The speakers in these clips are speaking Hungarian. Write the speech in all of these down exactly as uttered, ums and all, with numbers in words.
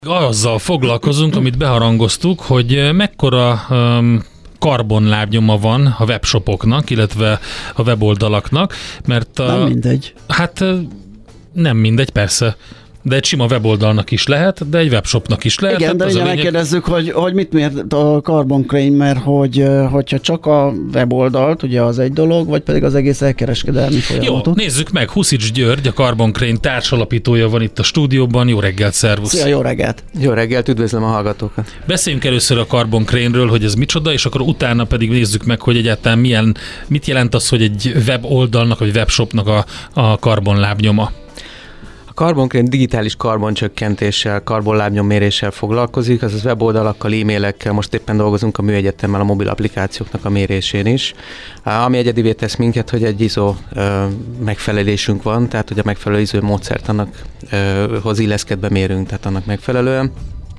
Azzal foglalkozunk, amit beharangoztuk, hogy mekkora um, karbonlábnyoma van a webshopoknak, illetve a weboldalaknak, mert... A, nem mindegy. Hát nem mindegy, persze. De egy sima weboldalnak is lehet, de egy webshopnak is lehet. Igen, de ugye lényeg... megkérdezzük, hogy, hogy mit mért a Carbon Crane, mert hogy, hogyha csak a weboldalt, ugye az egy dolog, vagy pedig az egész elkereskedelmi folyamatot. Jó, nézzük meg. Huszics György, a Carbon Crane társalapítója van itt a stúdióban. Jó reggelt, szervusz! Szia, jó reggelt! Jó reggelt, üdvözlöm a hallgatókat! Beszéljünk először a Carbon Crane-ről, hogy ez micsoda, és akkor utána pedig nézzük meg, hogy egyáltalán milyen, mit jelent az, hogy egy weboldalnak, vagy webshopnak a, a karbonlábnyoma. A Carbon Crane digitális karboncsökkentéssel, karbonlábnyomméréssel foglalkozik, azaz weboldalakkal, e-mailekkel, most éppen dolgozunk a Műegyetemmel a mobil applikációknak a mérésén is, ami egyedivé tesz minket, hogy egy i es o megfelelésünk van, tehát hogy a megfelelő i es o módszert annak hoz illeszkedve mérünk, tehát annak megfelelően.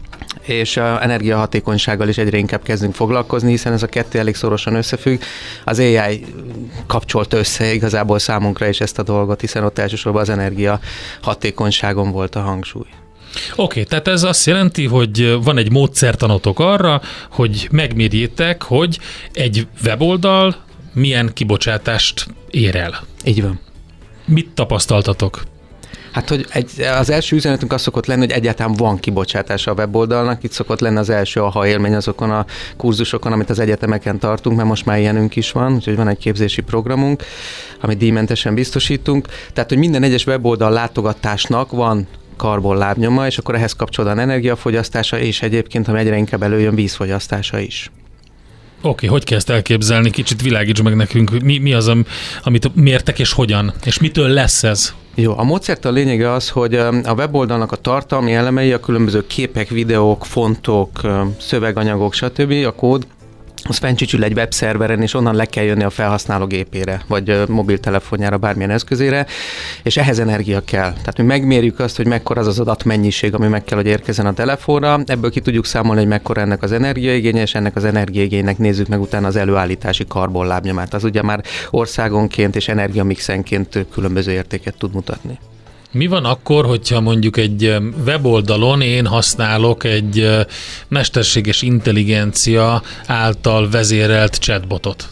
És a energiahatékonysággal is egyre inkább kezdünk foglalkozni, hiszen ez a kettő elég szorosan összefügg. Az á i kapcsolt össze igazából számunkra is ezt a dolgot, hiszen ott elsősorban az energiahatékonyságon volt a hangsúly. Oké, okay, tehát ez azt jelenti, hogy van egy módszertanotok arra, hogy megmérjétek, hogy egy weboldal milyen kibocsátást ér el. Így van. Mit tapasztaltatok? Hát, hogy egy, az első üzenetünk az szokott lenni, hogy egyáltalán van kibocsátása a weboldalnak. Itt szokott lenni az első aha élmény azokon a kurzusokon, amit az egyetemeken tartunk, mert most már ilyenünk is van, úgyhogy van egy képzési programunk, amit díjmentesen biztosítunk. Tehát, hogy minden egyes weboldal látogatásnak van karbonlábnyoma, és akkor ehhez kapcsolódóan energiafogyasztása, és egyébként, ami egyre inkább előjön, vízfogyasztása is. Oké, okay, hogy kell ezt elképzelni? Kicsit világíts meg nekünk, mi, mi az, amit mértek, és hogyan? És mitől lesz ez? Jó, a módszertan lényege az, hogy a weboldalnak a tartalmi elemei, a különböző képek, videók, fontok, szöveganyagok, stb. A kód, az fenncsücsül egy webszerveren, és onnan le kell jönni a felhasználó gépére, vagy mobiltelefonjára, bármilyen eszközére, és ehhez energia kell. Tehát mi megmérjük azt, hogy mekkora az az adatmennyiség, ami meg kell, hogy érkezzen a telefonra, ebből ki tudjuk számolni, hogy mekkora ennek az energiaigénye, és ennek az energiaigénynek nézzük meg utána az előállítási karbonlábnyomát. Az ugye már országonként és energiamixenként különböző értéket tud mutatni. Mi van akkor, hogyha mondjuk egy weboldalon én használok egy mesterséges intelligencia által vezérelt chatbotot?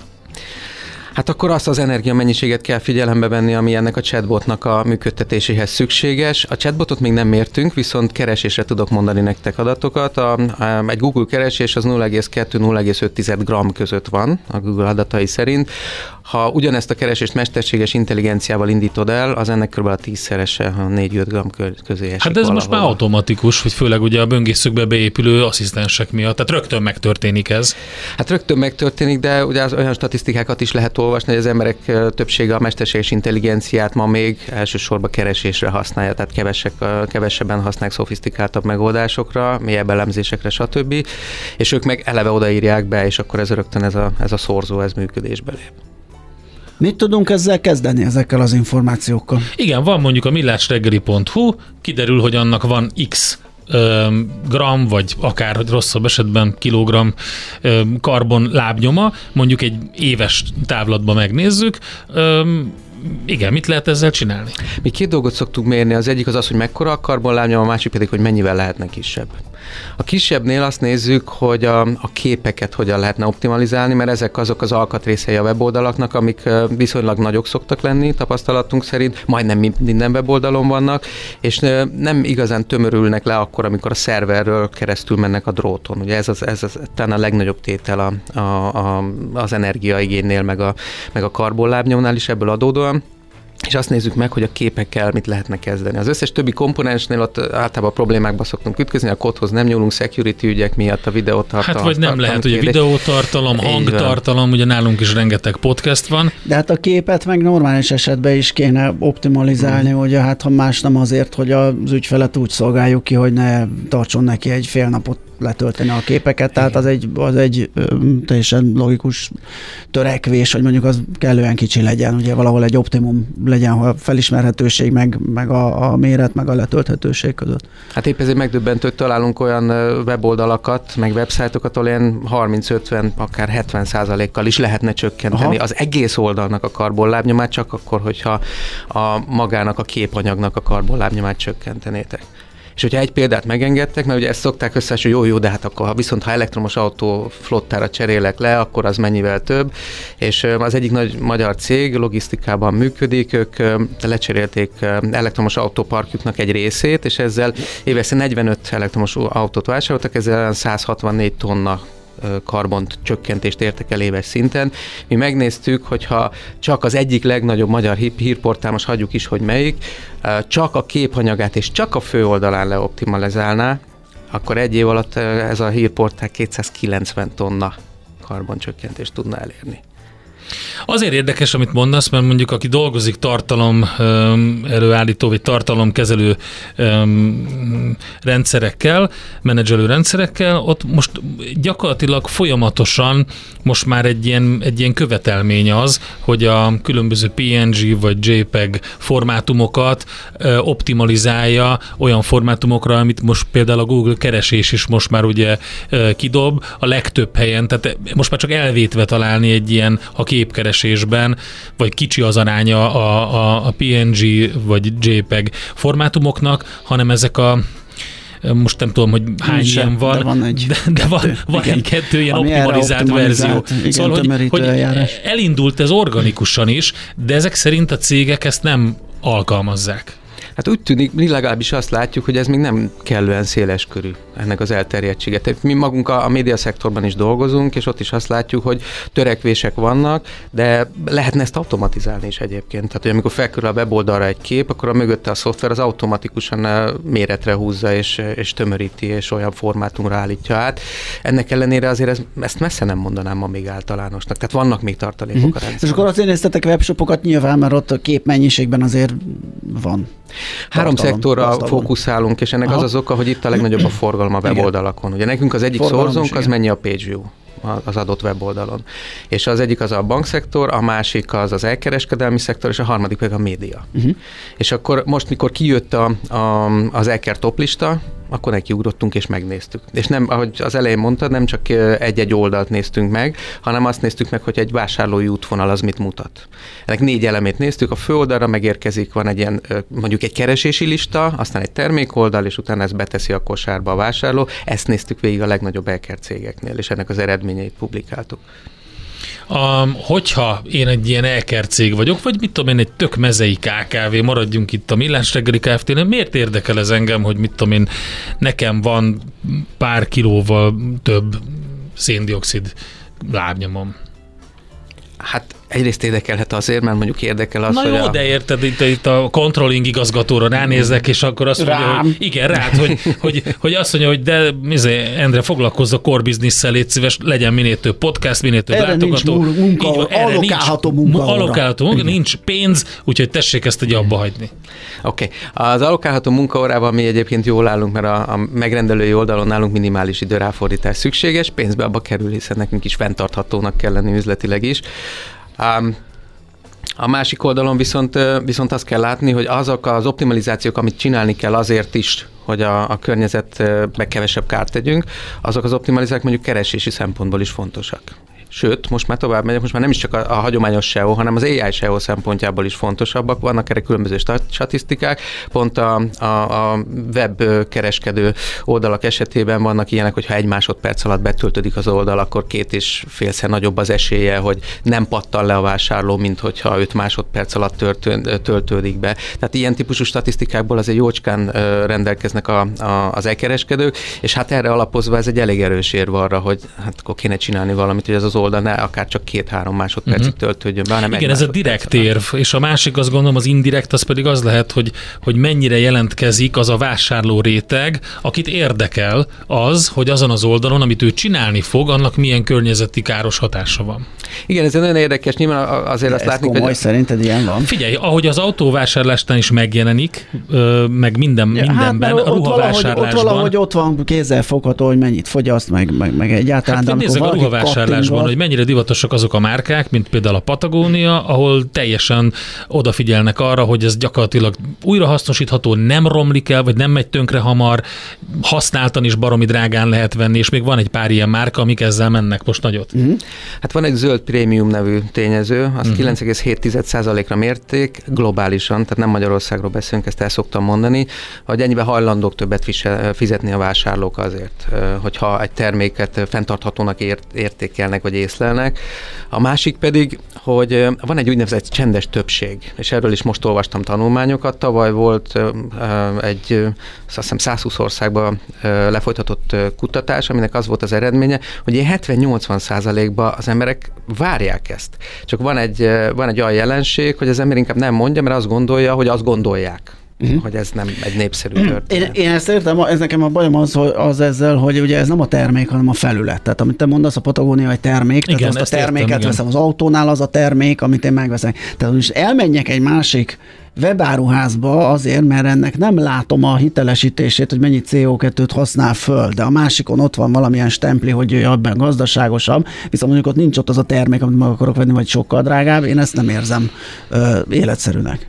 Hát akkor azt az energiamennyiséget kell figyelembe venni, ami ennek a chatbotnak a működtetéséhez szükséges. A chatbotot még nem mértünk, viszont keresésre tudok mondani nektek adatokat. A, a, egy Google keresés az nulla egész kettő - nulla egész öt gram között van a Google adatai szerint. Ha ugyanezt a keresést mesterséges intelligenciával indítod el, az ennek kb. A tízszerese, a négy-öt gram közé esik. Hát ez valahol. Most már automatikus, hogy főleg ugye a böngészőkbe beépülő asszisztensek miatt, tehát rögtön megtörténik ez. Hát rögtön megtörténik, de ugye az olyan statisztikákat is lehet olvasni, hogy az emberek többsége a mesterséges intelligenciát ma még elsősorban keresésre használja, tehát kevesek, kevesebben használják szofisztikáltabb megoldásokra, mélyebb elemzésekre, stb. És ők meg eleve odaírják be, és akkor ez rögtön ez a, ez a szorzó, ez működésbe lép. Mit tudunk ezzel kezdeni, ezekkel az információkkal? Igen, van mondjuk a millásreggeli pont hu, kiderül, hogy annak van x gram, vagy akár hogy rosszabb esetben kilogramm karbon lábnyoma, mondjuk egy éves távlatban megnézzük. Igen, mit lehet ezzel csinálni? Mi két dolgot szoktunk mérni, az egyik az az, hogy mekkora a karbonlábnyoma, a másik pedig, hogy mennyivel lehetne kisebb. A kisebbnél azt nézzük, hogy a, a képeket hogyan lehetne optimalizálni, mert ezek azok az alkatrészei a weboldalaknak, amik viszonylag nagyok szoktak lenni, tapasztalatunk szerint, majdnem minden weboldalon vannak, és nem igazán tömörülnek le akkor, amikor a szerverről keresztül mennek a dróton. Ugye ez az, ez az talán a legnagyobb tétel a, a, a, az energiaigénynél, meg a, meg a karbonlábnyomnál is ebből adódóan. És azt nézzük meg, hogy a képekkel mit lehetne kezdeni. Az összes többi komponensnél ott általában problémákba szoktunk ütközni, a kódhoz nem nyúlunk, security ügyek miatt, a videótartalom. Hát vagy nem lehet, ugye videótartalom, hangtartalom, ugye nálunk is rengeteg podcast van. De hát a képet meg normális esetben is kéne optimalizálni, hmm. ugye hát ha más nem azért, hogy az ügyfelet úgy szolgáljuk ki, hogy ne tartson neki egy fél napot letölteni a képeket, tehát az egy, az egy ö, teljesen logikus törekvés, hogy mondjuk az kellően kicsi legyen, ugye valahol egy optimum legyen, ha a felismerhetőség, meg, meg a, a méret, meg a letölthetőség között. Hát épp ezért megdöbbentő, hogy találunk olyan weboldalakat, meg websájtokat, ahol ilyen harminc-ötven, akár hetven százalékkal is lehetne csökkenteni Aha. az egész oldalnak a karbonlábnyomát, csak akkor, hogyha a magának a képanyagnak a karbonlábnyomát csökkentenétek. És hogyha egy példát megengedtek, mert ugye ezt szokták össze, hogy jó, jó, de hát akkor ha viszont ha elektromos autó flottára cserélek le, akkor az mennyivel több. És az egyik nagy magyar cég logisztikában működik, ők lecserélték elektromos autóparkjuknak egy részét, és ezzel éveszre negyvenöt elektromos autót vásároltak, ezzel száz hatvannégy tonna karbont csökkentést értek el éves szinten. Mi megnéztük, hogyha csak az egyik legnagyobb magyar hírportál, most hagyjuk is, hogy melyik, csak a képanyagát és csak a főoldalán leoptimalizálná, akkor egy év alatt ez a hírportál kétszázkilencven tonna karboncsökkentést tudna elérni. Azért érdekes, amit mondasz, mert mondjuk aki dolgozik tartalom um, előállító, vagy tartalomkezelő um, rendszerekkel, menedzselő rendszerekkel, ott most gyakorlatilag folyamatosan most már egy ilyen, egy ilyen követelmény az, hogy a különböző pé en gé vagy jé pé gé formátumokat uh, optimalizálja olyan formátumokra, amit most például a Google keresés is most már ugye uh, kidob a legtöbb helyen, tehát most már csak elvétve találni egy ilyen, ha képkeresésben, vagy kicsi az aránya a, a, a pé en gé vagy jé pé gé formátumoknak, hanem ezek a most nem tudom, hogy hány Sem, ilyen van, de van egy de, de van, van egy kettő ilyen optimalizált, optimalizált verzió. Igen, szóval, hogy, hogy elindult ez organikusan is, de ezek szerint a cégek ezt nem alkalmazzák. Hát úgy tűnik, mi legalábbis azt látjuk, hogy ez még nem kellően széles körű ennek az elterjedtsége. Tehát mi magunk a, a médiaszektorban is dolgozunk, és ott is azt látjuk, hogy törekvések vannak, de lehetne ezt automatizálni is egyébként. Tehát, hogy amikor felkerül a weboldalra egy kép, akkor a mögötte a szoftver az automatikusan méretre húzza, és, és tömöríti, és olyan formátumra állítja át. Ennek ellenére azért ez, ezt messze nem mondanám ma még általánosnak. Tehát vannak még tartalékok mm-hmm. a rendszerben. És akkor azért néztetek webshopokat nyilván, mert ott a képmennyiségben azért van. Három szektorra fókuszálunk, és ennek Aha. az az oka, hogy itt a legnagyobb a forgalom a weboldalakon. Ugye nekünk az egyik forgalom szorzónk, az mennyi a page view az adott weboldalon. És az egyik az a bankszektor, a másik az az elkereskedelmi szektor, és a harmadik pedig a média. Uh-huh. És akkor most, mikor kijött a, a, az Eker toplista, akkor nekiugrottunk és megnéztük. És nem, ahogy az elején mondtad, nem csak egy-egy oldalt néztünk meg, hanem azt néztük meg, hogy egy vásárlói útvonal az mit mutat. Ennek négy elemét néztük, a főoldalra megérkezik, van egy ilyen, mondjuk egy keresési lista, aztán egy termékoldal, és utána ezt beteszi a kosárba a vásárló. Ezt néztük végig a legnagyobb Eker cégeknél, és ennek az eredményeit publikáltuk. Um, hogyha én egy ilyen Eker cég vagyok, vagy mit tudom én, egy tök mezei ká ká vé, maradjunk itt a Millás reggeli Kft-nél, miért érdekel ez engem, hogy mit tudom én, nekem van pár kilóval több széndioxid lábnyomom? Hát egyrészt érdekelhet azért, mert mondjuk érdekel az, Na hogy jó, a... de érted, itt, itt a controlling igazgatóra ránézek, és akkor azt mondja, Rám. hogy igen, rád, hogy, hogy, hogy azt mondja, hogy de izé, Endre, foglalkozz a core business-szel, légy szíves, legyen minél több podcast, minél több erre látogató. Nincs munka, így van, erre allokálható nincs, munka allokálható munka, nincs pénz, úgyhogy tessék ezt egy abba hagyni. Oké. Okay. Az allokálható munkaórában mi egyébként jól állunk, mert a, a megrendelői oldalon nálunk minimális időráfordítás szükséges, pénzbe abba kerül, hiszen nekünk is fenntarthatónak kell lenni üzletileg is. Um, a másik oldalon viszont, viszont azt kell látni, hogy azok az optimalizációk, amit csinálni kell azért is, hogy a, a környezetbe kevesebb kárt tegyünk, azok az optimalizációk mondjuk keresési szempontból is fontosak. Sőt, most már tovább megyek, most már nem is csak a, a hagyományos es e o, hanem az á i es e o szempontjából is fontosabbak. Vannak erre különböző statisztikák. Pont a, a, a web kereskedő oldalak esetében vannak ilyenek, hogyha egy másodperc alatt betöltődik az oldal, akkor két és félszer nagyobb az esélye, hogy nem pattan le a vásárló, mint hogyha öt másodperc alatt törtő, töltődik be. Tehát ilyen típusú statisztikákból azért jócskán rendelkeznek a, a, az e-kereskedők, és hát erre alapozva ez egy elég erős érv arra, hogy hát akkor kéne csinálni valamit, hogy ez az oldal ne akár csak két-három másodpercig uh-huh. töltődjön be, hanem igen, ez a direkt érv, és a másik azt gondolom az indirekt, az pedig az lehet, hogy, hogy mennyire jelentkezik az a vásárló réteg, akit érdekel az, hogy azon az oldalon, amit ő csinálni fog, annak milyen környezeti káros hatása van. Igen, ez nagyon érdekes, nyilván azért de azt látni, hogy... szerinted ilyen van? Figyelj, ahogy az autóvásárlásnál is megjelenik, meg minden, ja, mindenben, hát, a ruhavásárlásban. Ott valahogy ott van kézzel fogható, hogy mennyit fogyaszt, meg, meg, meg egyáltalán. Hát nézzük a ruhavásárlásban, hogy mennyire divatosak azok a márkák, mint például a Patagónia, ahol teljesen odafigyelnek arra, hogy ez gyakorlatilag újrahasznosítható, nem romlik el, vagy nem megy tönkre hamar, használtan is baromi drágán lehet venni, és még van egy pár ilyen márka, amik ezzel mennek most nagyot. Uh-huh. Hát van egy zöld prémium nevű tényező, azt uh-huh. kilenc egész hét százalékra mérték globálisan, tehát nem Magyarországról beszélünk, ezt el szoktam mondani, hogy ennyiben hajlandók többet fizetni a vásárlók azért, hogyha egy terméket fenntarthatónak ért, értékelnek, vagy észlelnek. A másik pedig, hogy van egy úgynevezett csendes többség, és erről is most olvastam tanulmányokat. Tavaly volt egy, azt hiszem százhúsz országban lefolytatott kutatás, aminek az volt az eredménye, hogy ilyen hetven-nyolcvan százalékban az emberek várják ezt. Csak van egy, van egy olyan jelenség, hogy az ember inkább nem mondja, mert azt gondolja, hogy azt gondolják. Uh-huh. Hogy ez nem egy népszerű történet. Én, én ezt értem, ez nekem a bajom az, az ezzel, hogy ugye ez nem a termék, hanem a felület. Tehát amit te mondasz, a Patagónia egy termék, igen, tehát azt a terméket értem, veszem, az autónál az a termék, amit én megveszek. Tehát most elmenjek egy másik webáruházba azért, mert ennek nem látom a hitelesítését, hogy mennyi cé o kettőt használ föl, de a másikon ott van valamilyen stempli, hogy abban gazdaságosabb, viszont mondjuk ott nincs ott az a termék, amit meg akarok venni, vagy sokkal drágább, én ezt nem érzem ö, életszerűnek.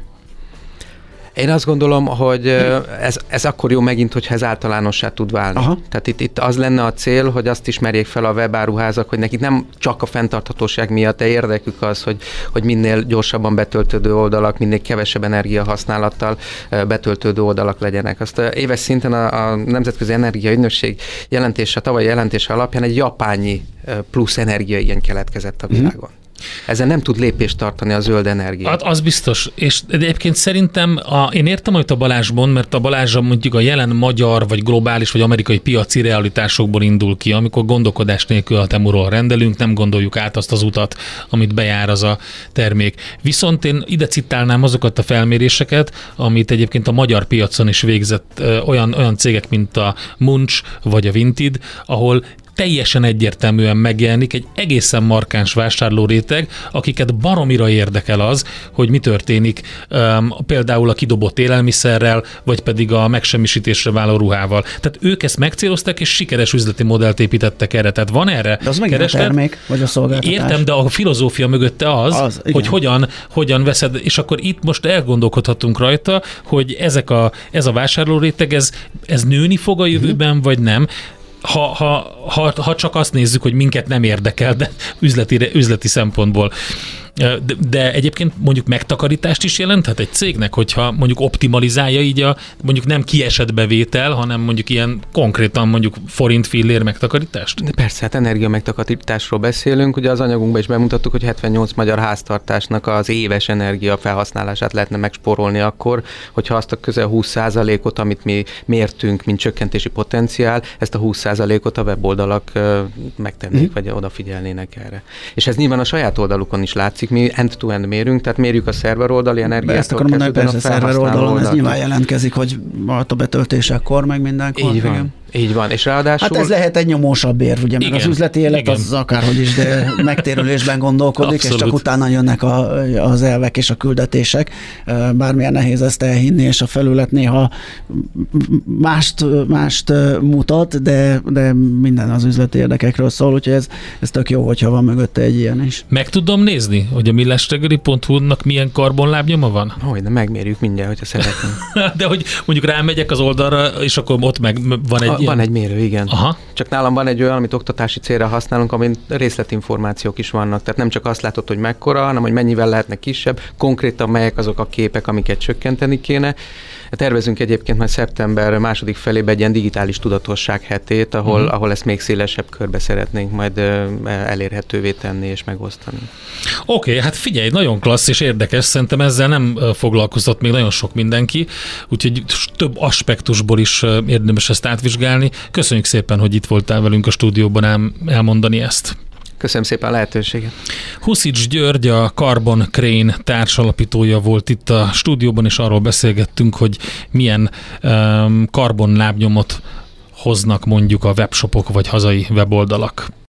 Én azt gondolom, hogy ez, ez akkor jó megint, hogyha ez általánossá tud válni. Aha. Tehát itt, itt az lenne a cél, hogy azt ismerjék fel a webáruházak, hogy nekik nem csak a fenntarthatóság miatt, de érdekük az, hogy, hogy minél gyorsabban betöltődő oldalak, minél kevesebb energiahasználattal betöltődő oldalak legyenek. Azt éves szinten a, a Nemzetközi Energiaügynökség jelentése, tavalyi jelentése alapján egy japányi plusz energiaigény keletkezett a világon. Mm. Ezzel nem tud lépést tartani a zöld energia. Hát az biztos, és egyébként szerintem a, én értem, hogy a Balázsban, mert a Balázs mondjuk a jelen magyar, vagy globális, vagy amerikai piaci realitásokból indul ki, amikor gondolkodás nélkül a Temuról rendelünk, nem gondoljuk át azt az utat, amit bejár az a termék. Viszont én ide citálnám azokat a felméréseket, amit egyébként a magyar piacon is végzett ö, olyan, olyan cégek, mint a Munch, vagy a Vinted, ahol teljesen egyértelműen megjelenik egy egészen markáns vásárlóréteg, akiket baromira érdekel az, hogy mi történik um, például a kidobott élelmiszerrel, vagy pedig a megsemmisítésre váló ruhával. Tehát ők ezt megcélozták, és sikeres üzleti modellt építettek erre. Tehát van erre de az megint a termék, vagy a szolgáltatás. Értem, de a filozófia mögötte az, az hogy hogyan, hogyan veszed, és akkor itt most elgondolkodhatunk rajta, hogy ezek a, ez a vásárlóréteg, ez, ez nőni fog a jövőben, hmm. vagy nem. Ha, ha, ha, ha csak azt nézzük, hogy minket nem érdekel, de üzleti, üzleti szempontból. De, de egyébként mondjuk megtakarítást is jelenthet egy cégnek, hogyha mondjuk optimalizálja így a mondjuk nem kiesett bevétel, hanem mondjuk ilyen konkrétan mondjuk forint fillér megtakarítást? De persze, hát energia megtakarításról beszélünk. Ugye az anyagunkban is bemutattuk, hogy hetvennyolc magyar háztartásnak az éves energia felhasználását lehetne megspórolni akkor, hogyha azt a közel húsz százalékot, amit mi mértünk, mint csökkentési potenciál, ezt a húsz százalékot a weboldalak megtennék, mm. vagy odafigyelnének erre. És ez nyilván a saját oldalukon is látszik, mi end-to-end mérünk, tehát mérjük a szerveroldali energiát. Ezt akarom mondani, hogy persze a szerveroldalon ez nyilván jelentkezik, hogy a betöltésekkor, meg mindenkor. Így van. Igen. Így van, és ráadásul... Hát ez lehet egy nyomósabb érv, ugye, mert az üzleti élet igen. az akárhogy is, de megtérülésben gondolkodik, abszolút. És csak utána jönnek a, az elvek és a küldetések. Bármilyen nehéz ezt elhinni, és a felület néha mást, mást mutat, de, de minden az üzleti érdekekről szól, úgyhogy ez, ez tök jó, hogyha van mögötte egy ilyen is. Meg tudom nézni, hogy a millásreggeli pont hu-nak milyen karbonlábnyoma van? Hogyne, megmérjük mindjárt, hogyha szeretnénk. De hogy mondjuk rámegyek az oldalra, és akkor ott meg van egy a, Van egy mérő, igen. Aha. Csak nálam van egy olyan, amit oktatási célra használunk, amin részletinformációk is vannak. Tehát nem csak azt látod, hogy mekkora, hanem hogy mennyivel lehetne kisebb, konkrétan melyek azok a képek, amiket csökkenteni kéne. Tervezünk egyébként majd szeptember második felében egy ilyen digitális tudatosság hetét, ahol, uh-huh. ahol ezt még szélesebb körbe szeretnénk majd elérhetővé tenni és megosztani. Oké, okay, hát figyelj, nagyon klassz és érdekes, szerintem ezzel nem foglalkozott még nagyon sok mindenki, úgyhogy több aspektusból is érdemes ezt átvizsgálni. Köszönjük szépen, hogy itt voltál velünk a stúdióban ám elmondani ezt. Köszönöm szépen a lehetőséget. Huszics György, a Carbon Crane társalapítója volt itt a stúdióban, és arról beszélgettünk, hogy milyen um, karbonlábnyomot hoznak mondjuk a webshopok vagy hazai weboldalak.